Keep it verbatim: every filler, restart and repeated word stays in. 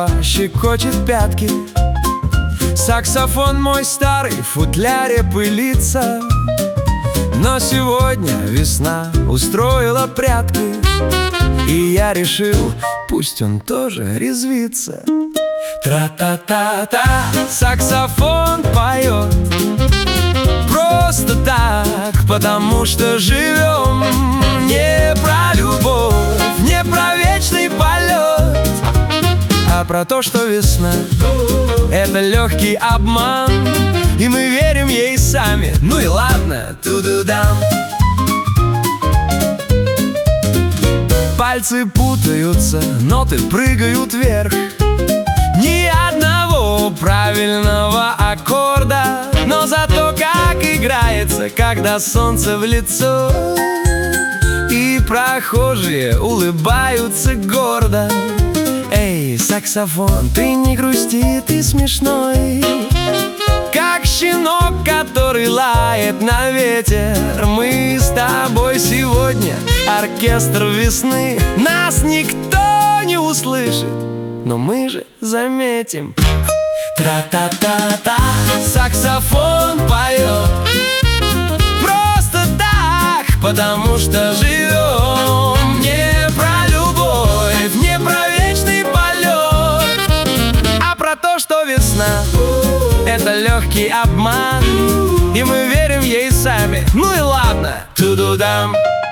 трава щекочет пятки. Саксофон мой старый в футляре пылится, но сегодня весна устроила прятки, и я решил, пусть он тоже резвится. Тра-та-та-та, саксофон поет просто так, потому что живем не про любовь, не про вечный полет, а про то, что весна — это легкий обман, и мы верим ей сами. Ну и ладно, ту-ду-дам. Пальцы путаются, ноты прыгают вверх, ни одного правильного аккорда, но зато как играется, когда солнце в лицо, и прохожие улыбаются гордо. Эй, саксофон, ты не грусти, ты смешной, как щенок, который лает на ветер. Мы с тобой сегодня оркестр весны. Нас никто не услышит, но мы же заметим. Тра-та-та-та, саксофон поет просто так, потому что живем не про любовь, не про вечный полет, а про то, что весна — это легкий обман, и мы верим ей сами. Ну и ладно, ту-ду-дам.